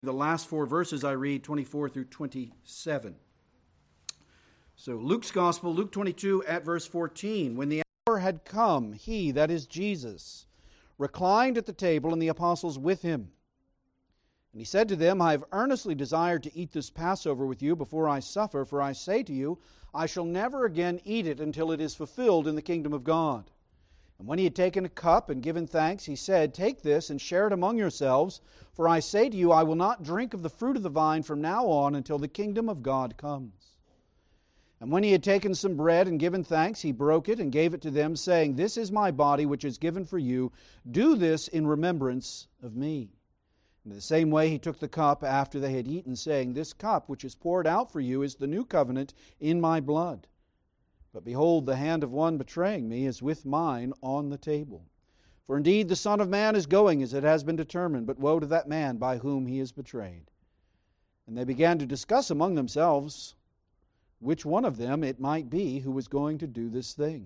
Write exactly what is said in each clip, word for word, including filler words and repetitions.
The last four verses I read, twenty-four through twenty-seven. So Luke's Gospel, Luke twenty-two at verse fourteen. When the hour had come, he, that is Jesus, reclined at the table and the apostles with him. And he said to them, I have earnestly desired to eat this Passover with you before I suffer, for I say to you, I shall never again eat it until it is fulfilled in the kingdom of God. And when he had taken a cup and given thanks, he said, Take this and share it among yourselves, for I say to you, I will not drink of the fruit of the vine from now on until the kingdom of God comes. And when he had taken some bread and given thanks, he broke it and gave it to them, saying, This is my body which is given for you. Do this in remembrance of me. In the same way he took the cup after they had eaten, saying, This cup which is poured out for you is the new covenant in my blood. But behold, the hand of one betraying me is with mine on the table. For indeed the Son of Man is going as it has been determined, but woe to that man by whom he is betrayed. And they began to discuss among themselves which one of them it might be who was going to do this thing.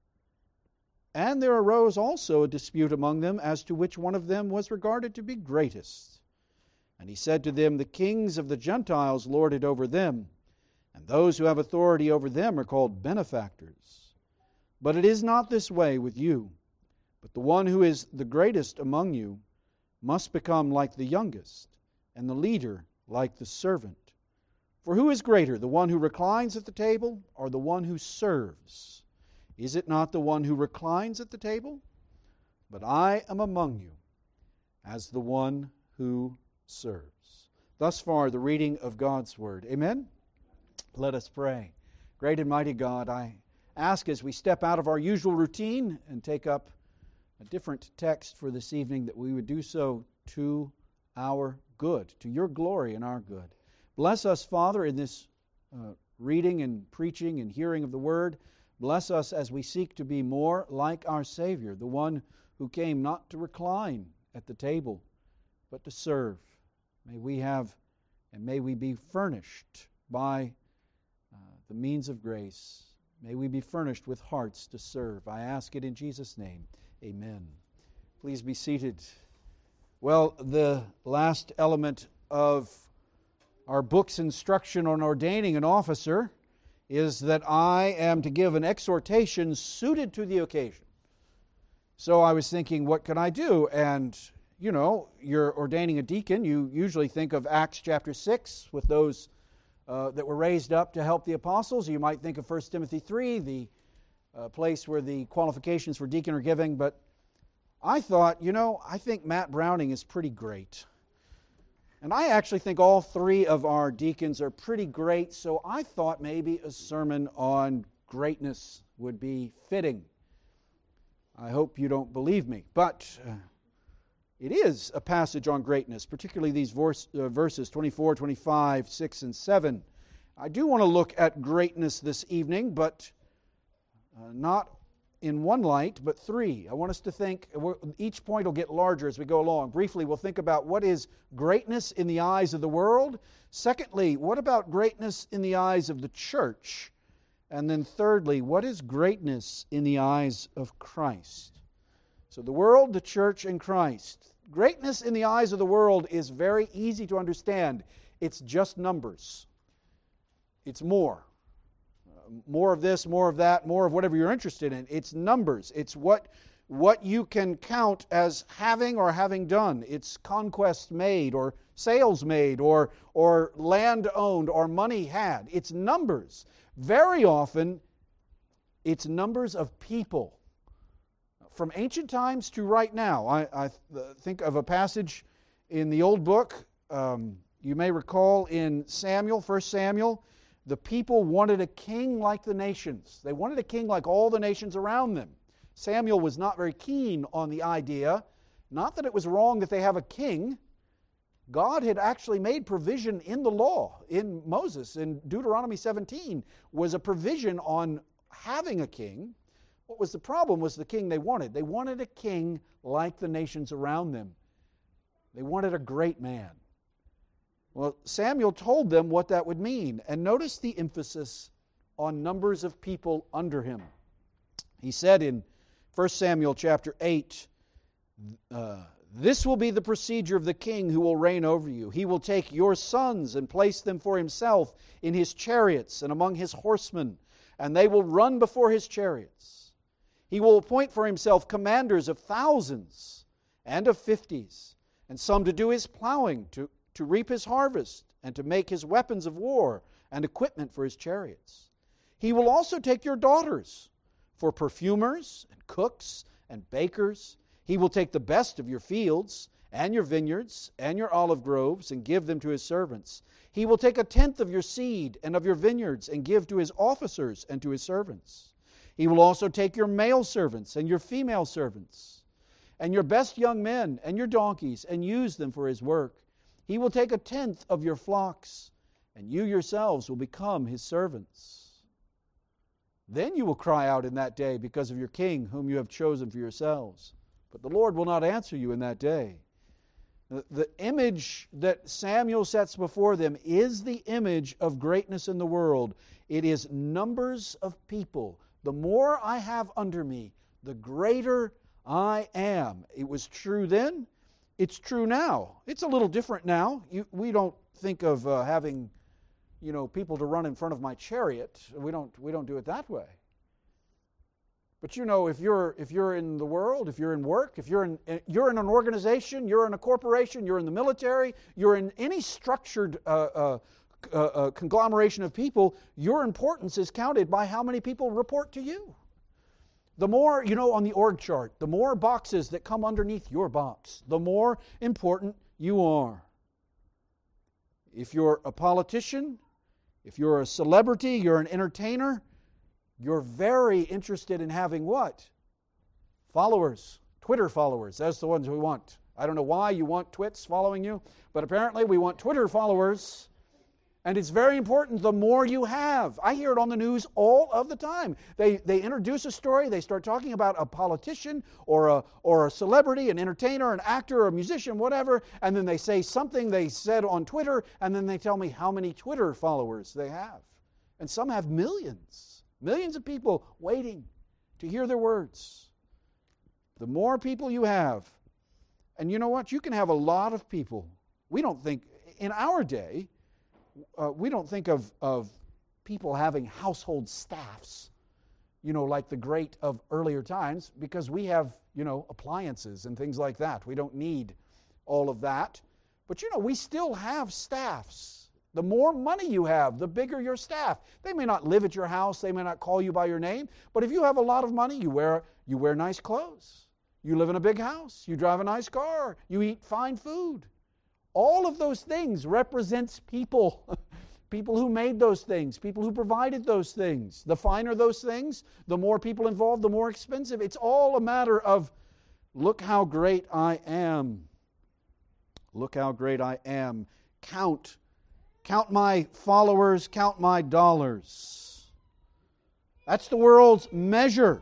And there arose also a dispute among them as to which one of them was regarded to be greatest. And he said to them, The kings of the Gentiles lord it over them, and those who have authority over them are called benefactors. But it is not this way with you, but the one who is the greatest among you must become like the youngest, and the leader like the servant. For who is greater, the one who reclines at the table, or the one who serves? Is it not the one who reclines at the table? But I am among you as the one who serves. Thus far, the reading of God's Word. Amen? Let us pray. Great and mighty God, I ask as we step out of our usual routine and take up a different text for this evening that we would do so to our good, to your glory and our good. Bless us, Father, in this uh, reading and preaching and hearing of the Word. Bless us as we seek to be more like our Savior, the one who came not to recline at the table, but to serve. May we have and may we be furnished by uh, the means of grace. May we be furnished with hearts to serve. I ask it in Jesus' name. Amen. Please be seated. Well, the last element of our book's instruction on ordaining an officer is that I am to give an exhortation suited to the occasion. So I was thinking, what can I do? And, you know, you're ordaining a deacon. You usually think of Acts chapter six with those uh, that were raised up to help the apostles. You might think of First Timothy three, the uh, place where the qualifications for deacon are given. But I thought, you know, I think Matt Browning is pretty great. And I actually think all three of our deacons are pretty great, so I thought maybe a sermon on greatness would be fitting. I hope you don't believe me, but uh, it is a passage on greatness, particularly these verse, uh, verses twenty-four, twenty-five, six, and seven. I do want to look at greatness this evening, but uh, not in one light, but three. I want us to think, each point will get larger as we go along. Briefly, we'll think about what is greatness in the eyes of the world. Secondly, what about greatness in the eyes of the church? And then thirdly, what is greatness in the eyes of Christ? So the world, the church, and Christ. Greatness in the eyes of the world is very easy to understand. It's just numbers. It's more. More of this, more of that, more of whatever you're interested in. It's numbers. It's what, what you can count as having or having done. It's conquest made or sales made or, or land owned or money had. It's numbers. Very often, it's numbers of people. From ancient times to right now. I, I think of a passage in the old book. Um, you may recall in Samuel, First Samuel, the people wanted a king like the nations. They wanted a king like all the nations around them. Samuel was not very keen on the idea. Not that it was wrong that they have a king. God had actually made provision in the law, in Moses, in Deuteronomy seventeen, was a provision on having a king. What was the problem was the king they wanted. They wanted a king like the nations around them. They wanted a great man. Well, Samuel told them what that would mean. And notice the emphasis on numbers of people under him. He said in First Samuel chapter eight, uh, This will be the procedure of the king who will reign over you. He will take your sons and place them for himself in his chariots and among his horsemen, and they will run before his chariots. He will appoint for himself commanders of thousands and of fifties, and some to do his plowing, to, to reap his harvest, and to make his weapons of war and equipment for his chariots. He will also take your daughters for perfumers and cooks and bakers. He will take the best of your fields and your vineyards and your olive groves and give them to his servants. He will take a tenth of your seed and of your vineyards and give to his officers and to his servants. He will also take your male servants and your female servants and your best young men and your donkeys and use them for his work. He will take a tenth of your flocks, and you yourselves will become his servants. Then you will cry out in that day because of your king whom you have chosen for yourselves. But the Lord will not answer you in that day. The, the image that Samuel sets before them is the image of greatness in the world. It is numbers of people. The more I have under me, the greater I am. It was true then. It's true now. It's a little different now. You, we don't think of uh, having, you know, people to run in front of my chariot. We don't. We don't do it that way. But you know, if you're if you're in the world, if you're in work, if you're in you're in an organization, you're in a corporation, you're in the military, you're in any structured uh, uh, uh, uh, conglomeration of people, your importance is counted by how many people report to you. The more, you know, on the org chart, the more boxes that come underneath your box, the more important you are. If you're a politician, if you're a celebrity, you're an entertainer, you're very interested in having what? Followers. Twitter followers. That's the ones we want. I don't know why you want twits following you, but apparently we want Twitter followers. And it's very important the more you have. I hear it on the news all of the time. They they introduce a story, they start talking about a politician or a or a celebrity, an entertainer, an actor, or a musician, whatever, and then they say something they said on Twitter, and then they tell me how many Twitter followers they have. And some have millions. Millions of people waiting to hear their words. The more people you have, and you know what? You can have a lot of people. We don't think, in our day, Uh, we don't think of, of people having household staffs, you know, like the great of earlier times, because we have, you know, appliances and things like that. We don't need all of that. But, you know, we still have staffs. The more money you have, the bigger your staff. They may not live at your house. They may not call you by your name. But if you have a lot of money, you wear, you wear nice clothes. You live in a big house. You drive a nice car. You eat fine food. All of those things represents people, people who made those things, people who provided those things. The finer those things, the more people involved, the more expensive. It's all a matter of, look how great I am. Look how great I am. Count. Count my followers, count my dollars. That's the world's measure.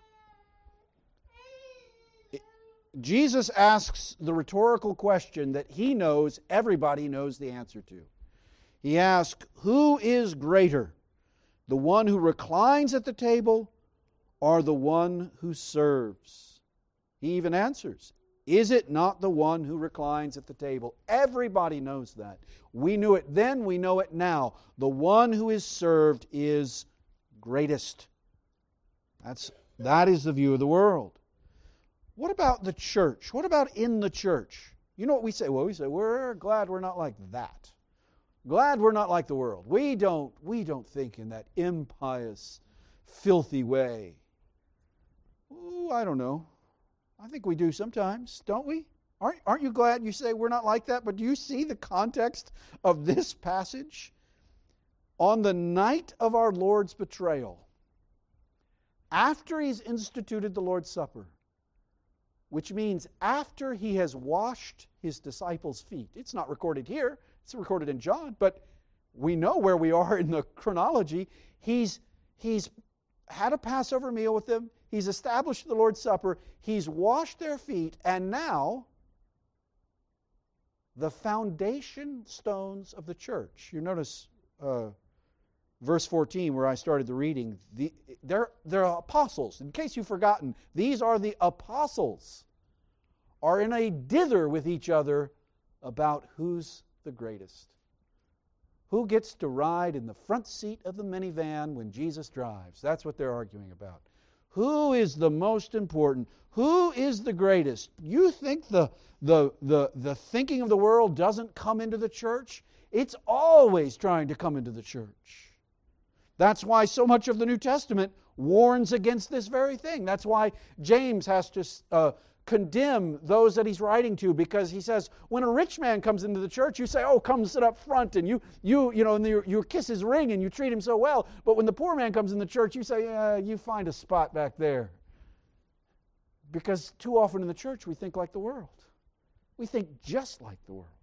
Jesus asks the rhetorical question that he knows everybody knows the answer to. He asks, who is greater, the one who reclines at the table or the one who serves? He even answers, is it not the one who reclines at the table? Everybody knows that. We knew it then, we know it now. The one who is served is greatest. That's, that is the view of the world. What about the church? What about in the church? You know what we say? Well, we say, we're glad we're not like that. Glad we're not like the world. We don't, we don't think in that impious, filthy way. Ooh, I don't know. I think we do sometimes, don't we? Aren't, aren't you glad you say we're not like that? But do you see the context of this passage? On the night of our Lord's betrayal, after He's instituted the Lord's Supper, which means after He has washed His disciples' feet. It's not recorded here. It's recorded in John, but we know where we are in the chronology. He's, he's had a Passover meal with them. He's established the Lord's Supper. He's washed their feet. And now, the foundation stones of the church. You notice uh, verse fourteen where I started the reading. The, they're, they're apostles. In case you've forgotten, these are the apostles. are in a dither with each other about who's the greatest. Who gets to ride in the front seat of the minivan when Jesus drives? That's what they're arguing about. Who is the most important? Who is the greatest? You think the, the, the, the thinking of the world doesn't come into the church? It's always trying to come into the church. That's why so much of the New Testament warns against this very thing. That's why James has to uh, condemn those that he's writing to, because he says, when a rich man comes into the church, you say, oh, come sit up front, and you, you, you know, and you, you kiss his ring, and you treat him so well. But when the poor man comes in the church, you say, yeah, you find a spot back there. Because too often in the church, we think like the world. We think just like the world.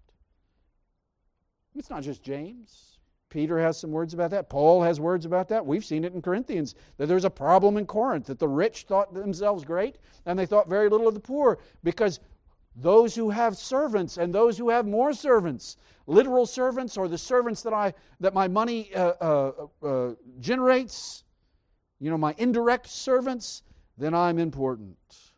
It's not just James. Peter has some words about that. Paul has words about that. We've seen it in Corinthians, that there's a problem in Corinth, that the rich thought themselves great, and they thought very little of the poor, because those who have servants and those who have more servants, literal servants or the servants that I that my money uh, uh, uh, generates, you know, my indirect servants, then I'm important.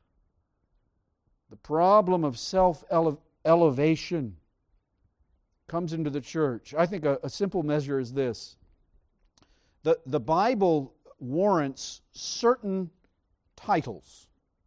The problem of self-elevation comes into the church. I think a, a simple measure is this. The, the Bible warrants certain titles.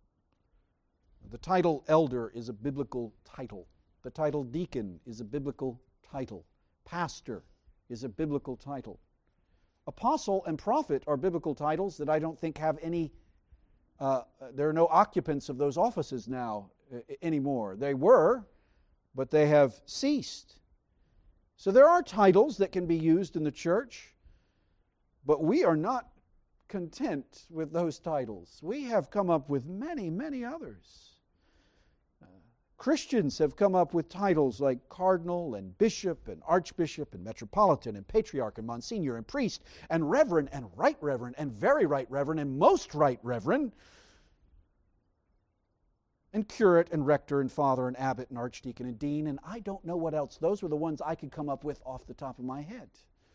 The title elder is a biblical title. The title deacon is a biblical title. Pastor is a biblical title. Apostle and prophet are biblical titles that I don't think have any, uh, there are no occupants of those offices now uh, anymore. They were, but they have ceased. So there are titles that can be used in the church, but we are not content with those titles. We have come up with many, many others. Uh, Christians have come up with titles like cardinal and bishop and archbishop and metropolitan and patriarch and monsignor and priest and reverend and right reverend and very right reverend and most right reverend and curate and rector and father and abbot and archdeacon and dean, and I don't know what else. Those were the ones I could come up with off the top of my head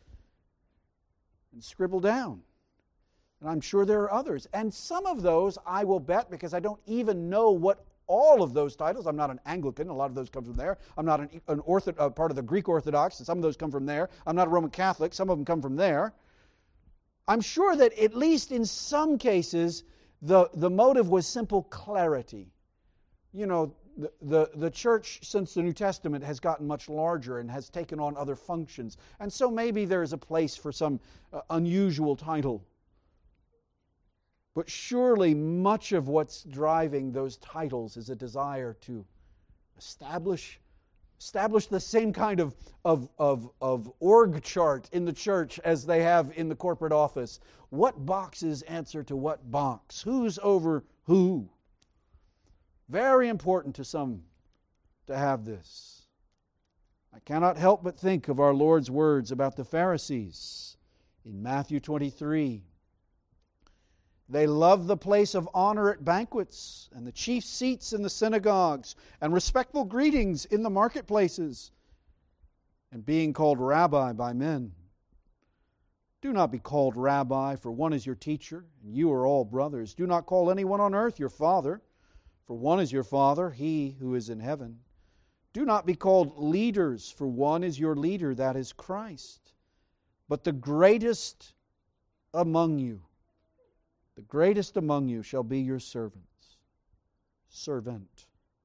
and scribble down. And I'm sure there are others. And some of those I will bet, because I don't even know what all of those titles. I'm not an Anglican. A lot of those come from there. I'm not an, an ortho, uh, part of the Greek Orthodox, and some of those come from there. I'm not a Roman Catholic. Some of them come from there. I'm sure that at least in some cases, the, the motive was simple clarity. You know, the, the, the church since the New Testament has gotten much larger and has taken on other functions. And so maybe there's a place for some uh, unusual title. But surely much of what's driving those titles is a desire to establish, establish the same kind of, of, of, of org chart in the church as they have in the corporate office. What boxes answer to what box? Who's over who? Very important to some to have this. I cannot help but think of our Lord's words about the Pharisees in Matthew twenty-three. They love the place of honor at banquets and the chief seats in the synagogues and respectful greetings in the marketplaces and being called rabbi by men. Do not be called rabbi, for one is your teacher, and you are all brothers. Do not call anyone on earth your father, for one is your Father, He who is in heaven. Do not be called leaders, for one is your leader, that is Christ. But the greatest among you, the greatest among you shall be your servants. Servant.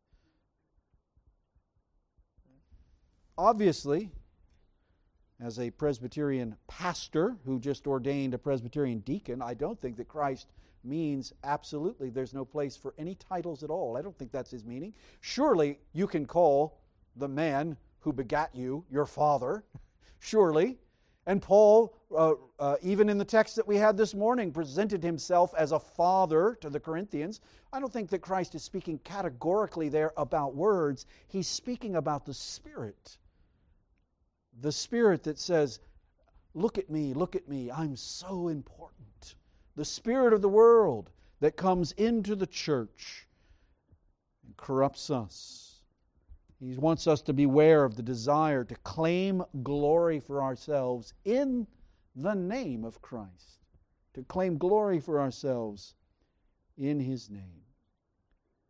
Obviously, as a Presbyterian pastor who just ordained a Presbyterian deacon, I don't think that Christ means absolutely there's no place for any titles at all. I don't think that's his meaning. Surely you can call the man who begat you your father. Surely. And Paul, uh, uh, even in the text that we had this morning, presented himself as a father to the Corinthians. I don't think that Christ is speaking categorically there about words. He's speaking about the Spirit. The Spirit that says, look at me, look at me, I'm so important. The spirit of the world that comes into the church and corrupts us. He wants us to beware of the desire to claim glory for ourselves in the name of Christ. To claim glory for ourselves in His name.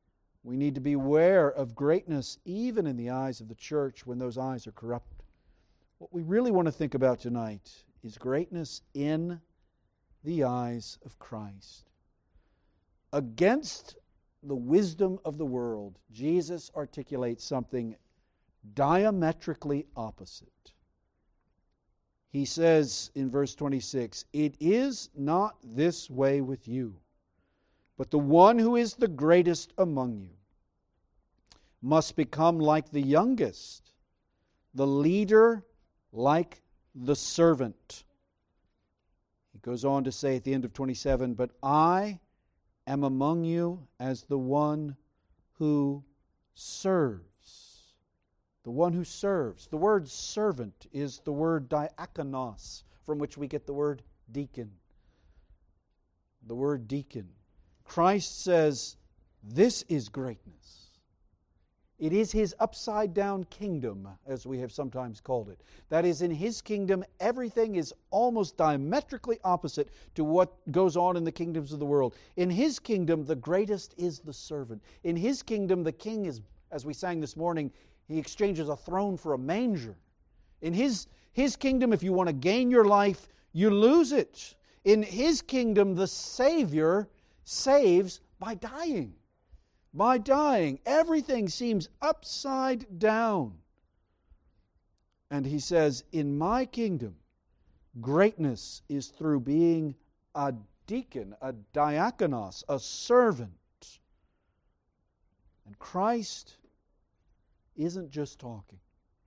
We need to beware of greatness even in the eyes of the church when those eyes are corrupt. What we really want to think about tonight is greatness in the eyes of Christ. Against the wisdom of the world, Jesus articulates something diametrically opposite. He says in verse twenty-six, "It is not this way with you, but the one who is the greatest among you must become like the youngest, the leader like the servant." He goes on to say at the end of twenty-seven, "But I am among you as the one who serves." The one who serves. The word servant is the word diakonos, from which we get the word deacon. The word deacon. Christ says, this is greatness. It is His upside-down kingdom, as we have sometimes called it. That is, in His kingdom, everything is almost diametrically opposite to what goes on in the kingdoms of the world. In His kingdom, the greatest is the servant. In His kingdom, the king is, as we sang this morning, He exchanges a throne for a manger. In His, His kingdom, if you want to gain your life, you lose it. In His kingdom, the Savior saves by dying. By dying. Everything seems upside down. And He says, in my kingdom, greatness is through being a deacon, a diakonos, a servant. And Christ isn't just talking.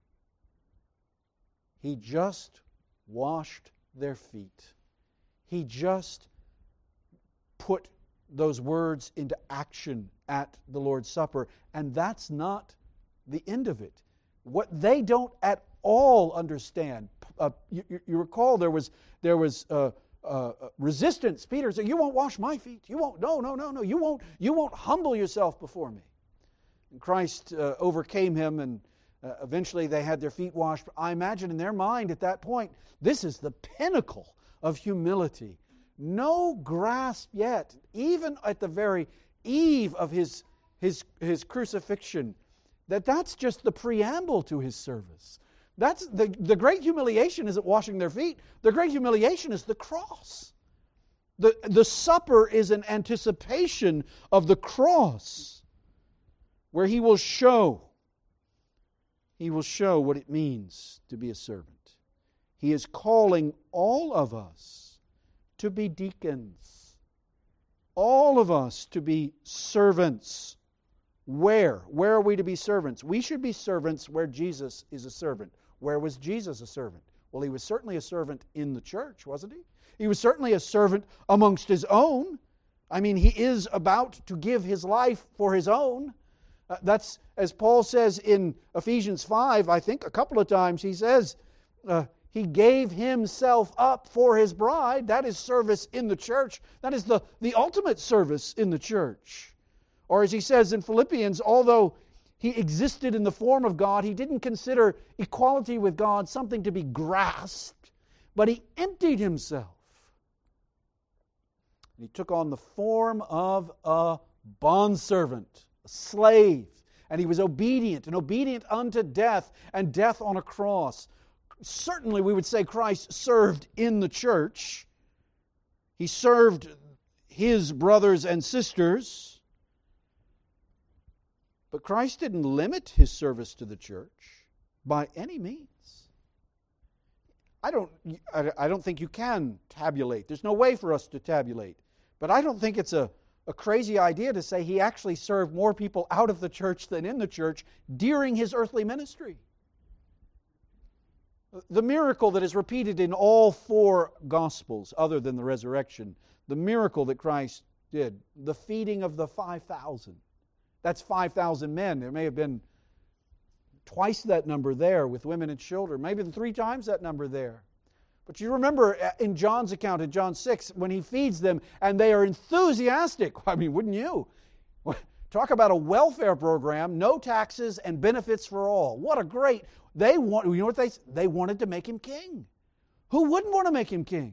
He just washed their feet. He just put those words into action at the Lord's Supper. And that's not the end of it. What they don't at all understand, uh, you, you recall there was, there was uh, uh, resistance. Peter said, you won't wash my feet. You won't, no, no, no, no. You won't, you won't humble yourself before me. And Christ uh, overcame him, and uh, eventually they had their feet washed. I imagine in their mind at that point, this is the pinnacle of humility. No grasp yet, even at the very eve of his, his, his crucifixion, that that's just the preamble to His service. That's the, the great humiliation isn't washing their feet. The great humiliation is the cross. The, the supper is an anticipation of the cross, where He will show, He will show what it means to be a servant. He is calling all of us to be deacons. All of us to be servants. Where? Where are we to be servants? We should be servants where Jesus is a servant. Where was Jesus a servant? Well, He was certainly a servant in the church, wasn't He? He was certainly a servant amongst His own. I mean, He is about to give His life for His own. Uh, that's, as Paul says in Ephesians five, I think a couple of times, he says, uh, He gave Himself up for His bride. That is service in the church. That is the, the ultimate service in the church. Or as he says in Philippians, although He existed in the form of God, He didn't consider equality with God something to be grasped, but He emptied Himself. And He took on the form of a bondservant, a slave, and He was obedient, and obedient unto death, and death on a cross. Certainly we would say Christ served in the church. He served His brothers and sisters. But Christ didn't limit His service to the church by any means. I don't, I don't think you can tabulate. There's no way for us to tabulate. But I don't think it's a A crazy idea to say He actually served more people out of the church than in the church during His earthly ministry. The miracle that is repeated in all four Gospels, other than the resurrection, the miracle that Christ did, the feeding of the five thousand. That's five thousand men. There may have been twice that number there with women and children, maybe three times that number there. But you remember in John's account, in John six, when He feeds them and they are enthusiastic. I mean, wouldn't you? Talk about a welfare program, no taxes and benefits for all. What a great, they want, you know what they, they wanted to make Him king. Who wouldn't want to make Him king?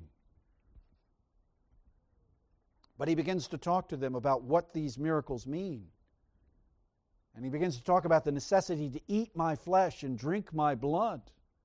But He begins to talk to them about what these miracles mean. And he begins to talk about the necessity to eat my flesh and drink my blood.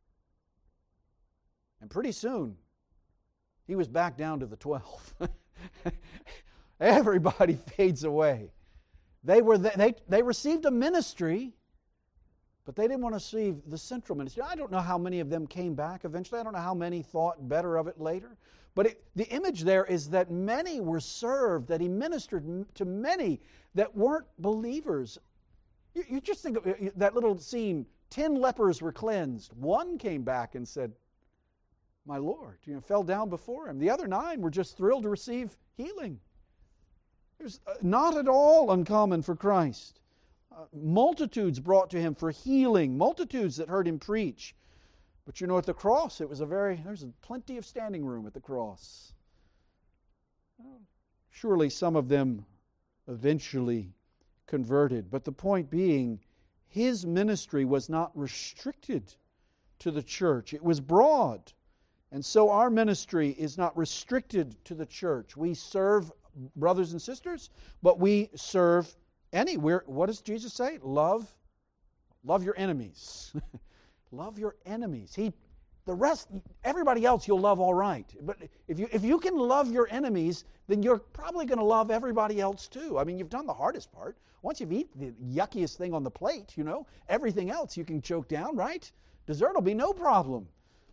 And pretty soon, he was back down to the twelve. Everybody fades away. They were the, they they received a ministry, but they didn't want to receive the central ministry. I don't know how many of them came back eventually. I don't know how many thought better of it later. But it, the image there is that many were served, that he ministered to many that weren't believers. You, you just think of that little scene, ten lepers were cleansed. One came back and said, my Lord, you know, fell down before him. The other nine were just thrilled to receive healing. It was not at all uncommon for Christ. Uh, multitudes brought to him for healing, multitudes that heard him preach. But you know, at the cross, it was a very, there's plenty of standing room at the cross. Well, surely some of them eventually converted. But the point being, his ministry was not restricted to the church. It was broad. And so our ministry is not restricted to the church. We serve brothers and sisters, but we serve anywhere. What does Jesus say? Love, love your enemies. Love your enemies. He, the rest, everybody else you'll love all right. But if you if you can love your enemies, then you're probably going to love everybody else too. I mean, you've done the hardest part. Once you've eaten the yuckiest thing on the plate, you know, everything else you can choke down, right? Dessert will be no problem.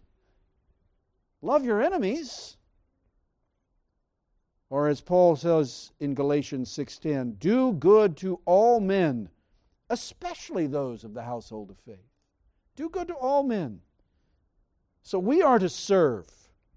Love your enemies. Or as Paul says in Galatians six ten, do good to all men, especially those of the household of faith. Do good to all men. So we are to serve.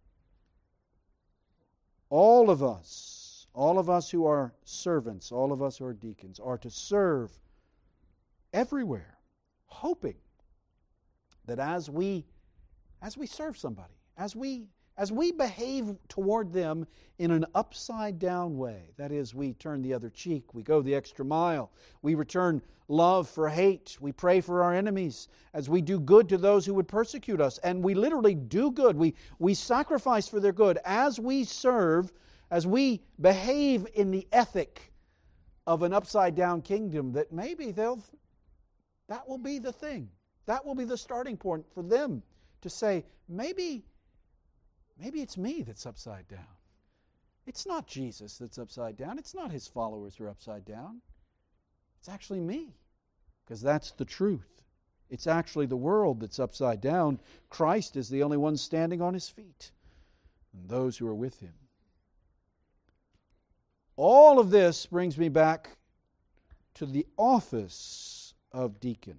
All of us, all of us who are servants, all of us who are deacons, are to serve everywhere, hoping that as we as we serve somebody, as we as we behave toward them in an upside-down way, that is, we turn the other cheek, we go the extra mile, we return love for hate, we pray for our enemies, as we do good to those who would persecute us, and we literally do good, we, we sacrifice for their good, as we serve, as we behave in the ethic of an upside-down kingdom, that maybe they'll, that will be the thing. That will be the starting point for them to say, maybe Maybe it's me that's upside down. It's not Jesus that's upside down. It's not his followers who are upside down. It's actually me, because that's the truth. It's actually the world that's upside down. Christ is the only one standing on his feet, and those who are with him. All of this brings me back to the office of deacon.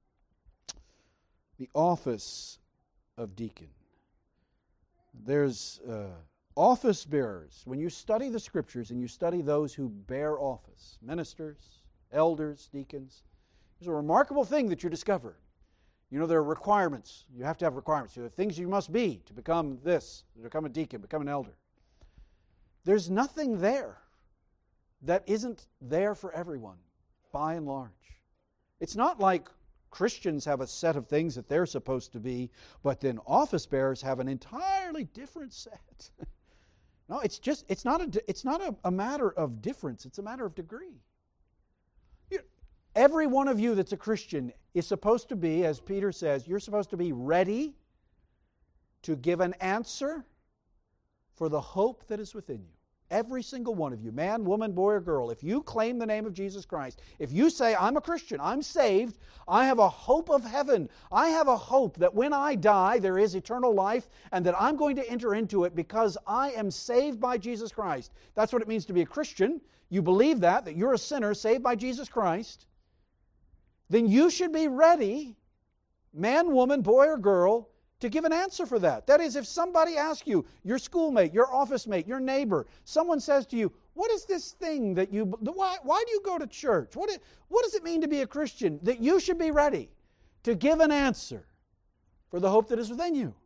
The office of deacon. There's uh, office bearers. When you study the Scriptures and you study those who bear office, ministers, elders, deacons, there's a remarkable thing that you discover. You know, there are requirements. You have to have requirements. There are things you must be to become this, to become a deacon, become an elder. There's nothing there that isn't there for everyone, by and large. It's not like Christians have a set of things that they're supposed to be, but then office bearers have an entirely different set. No, it's just, it's not a, it's not a, a matter of difference, it's a matter of degree. You, every one of you that's a Christian is supposed to be, as Peter says, you're supposed to be ready to give an answer for the hope that is within you. Every single one of you, man, woman, boy, or girl, if you claim the name of Jesus Christ, if you say, I'm a Christian, I'm saved, I have a hope of heaven, I have a hope that when I die there is eternal life and that I'm going to enter into it because I am saved by Jesus Christ. That's what it means to be a Christian. You believe that, that you're a sinner saved by Jesus Christ. Then you should be ready, man, woman, boy, or girl, to give an answer for that. That is, if somebody asks you, your schoolmate, your office mate, your neighbor, someone says to you, what is this thing that you, why, why do you go to church? What, is, what does it mean to be a Christian? That you should be ready to give an answer for the hope that is within you.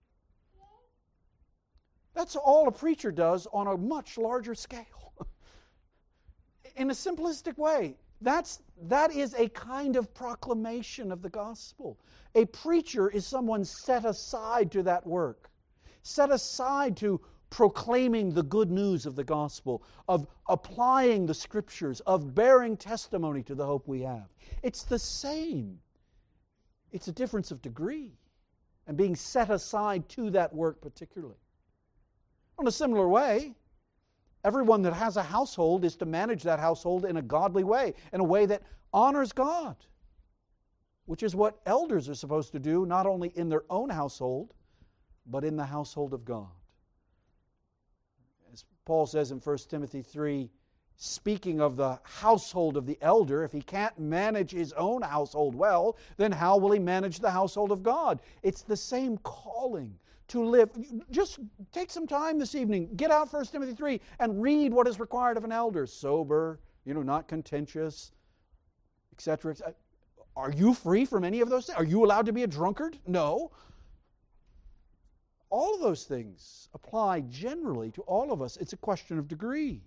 That's all a preacher does on a much larger scale. In a simplistic way. That's, that is a kind of proclamation of the gospel. A preacher is someone set aside to that work, set aside to proclaiming the good news of the gospel, of applying the Scriptures, of bearing testimony to the hope we have. It's the same. It's a difference of degree and being set aside to that work particularly. In a similar way, everyone that has a household is to manage that household in a godly way, in a way that honors God, which is what elders are supposed to do, not only in their own household, but in the household of God. As Paul says in First Timothy three, speaking of the household of the elder, if he can't manage his own household well, then how will he manage the household of God? It's the same calling to live. Just take some time this evening, get out First Timothy three and read what is required of an elder. Sober, you know, not contentious, et cetera, et cetera. Are you free from any of those things? Are you allowed to be a drunkard? No. All of those things apply generally to all of us. It's a question of degree.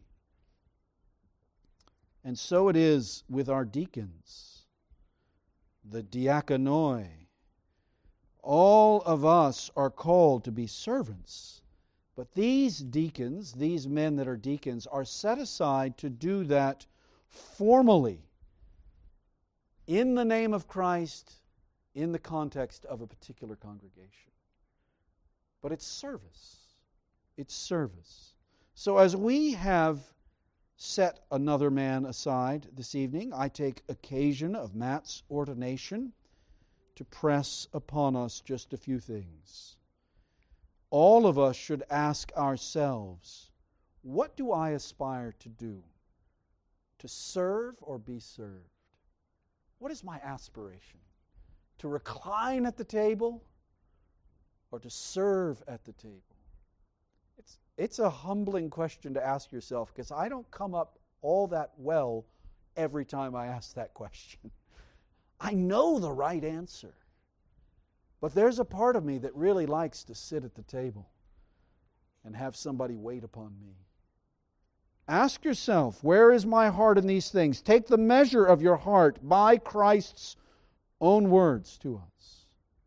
And so it is with our deacons, the diakonoi. All of us are called to be servants. But these deacons, these men that are deacons, are set aside to do that formally, in the name of Christ, in the context of a particular congregation. But it's service. It's service. So as we have set another man aside this evening, I take occasion of Matt's ordination to press upon us just a few things. All of us should ask ourselves, what do I aspire to do? To serve or be served? What is my aspiration? To recline at the table or to serve at the table? It's, it's a humbling question to ask yourself, because I don't come up all that well every time I ask that question. I know the right answer, but there's a part of me that really likes to sit at the table and have somebody wait upon me. Ask yourself, where is my heart in these things? Take the measure of your heart by Christ's own words to us.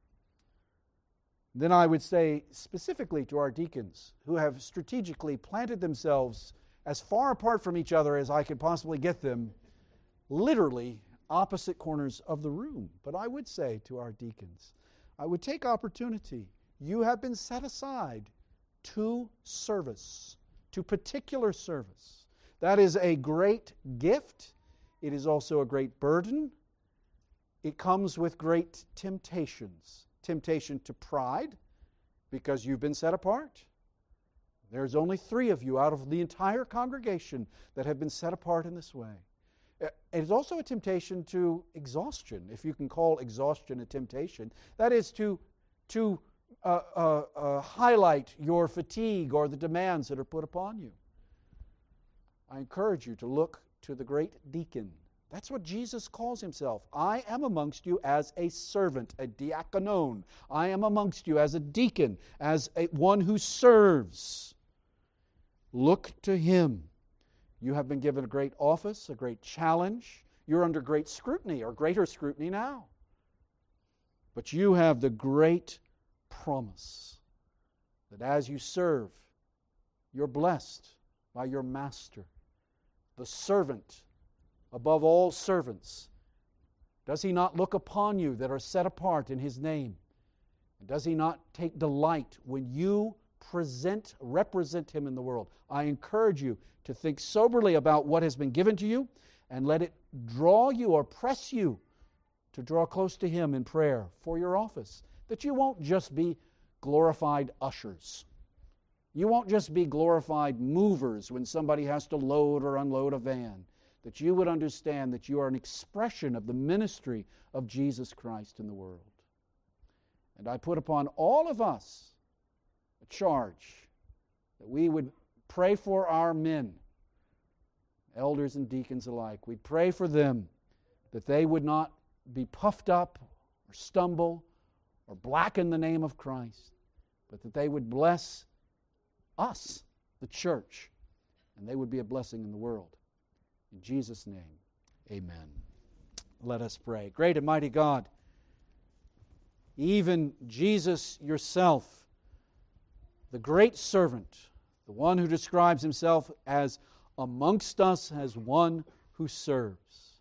Then I would say specifically to our deacons who have strategically planted themselves as far apart from each other as I could possibly get them, literally opposite corners of the room. But I would say to our deacons, I would take opportunity. You have been set aside to service, to particular service. That is a great gift. It is also a great burden. It comes with great temptations. Temptation to pride, because you've been set apart. There's only three of you out of the entire congregation that have been set apart in this way. It is also a temptation to exhaustion, if you can call exhaustion a temptation. That is to, to uh, uh, uh, highlight your fatigue or the demands that are put upon you. I encourage you to look to the great deacon. That's what Jesus calls himself. I am amongst you as a servant, a diakonon. I am amongst you as a deacon, as a, one who serves. Look to him. You have been given a great office, a great challenge. You're under great scrutiny, or greater scrutiny now. But you have the great promise that as you serve, you're blessed by your master, the servant above all servants. Does he not look upon you that are set apart in his name? And does he not take delight when you present, represent him in the world? I encourage you to think soberly about what has been given to you and let it draw you or press you to draw close to him in prayer for your office. That you won't just be glorified ushers. You won't just be glorified movers when somebody has to load or unload a van. That you would understand that you are an expression of the ministry of Jesus Christ in the world. And I put upon all of us a charge that we would pray for our men, elders and deacons alike. We'd pray for them that they would not be puffed up or stumble or blacken the name of Christ, but that they would bless us, the church, and they would be a blessing in the world. In Jesus' name, amen. Let us pray. Great and mighty God, even Jesus yourself, the great servant, the one who describes himself as amongst us as one who serves.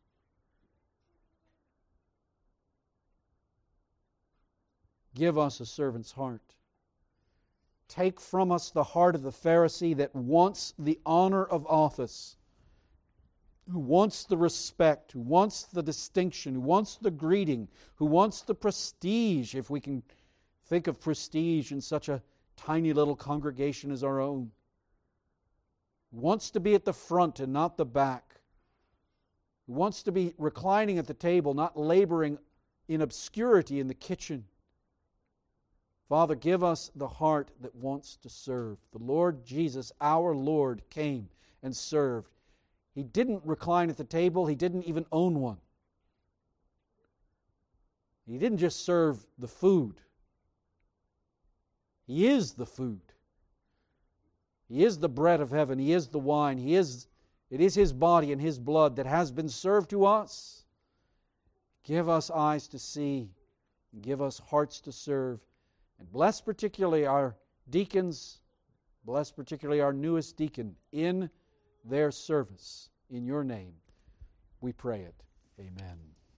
Give us a servant's heart. Take from us the heart of the Pharisee that wants the honor of office, who wants the respect, who wants the distinction, who wants the greeting, who wants the prestige, if we can think of prestige in such a tiny little congregation as our own, who wants to be at the front and not the back, who wants to be reclining at the table, not laboring in obscurity in the kitchen. Father, give us the heart that wants to serve. The Lord Jesus, our Lord, came and served. He didn't recline at the table. He didn't even own one. He didn't just serve the food. He is the food. He is the bread of heaven. He is the wine. He is, it is His body and His blood that has been served to us. Give us eyes to see. And give us hearts to serve. And bless particularly our deacons. Bless particularly our newest deacon in their service. In Your name, we pray it. Amen.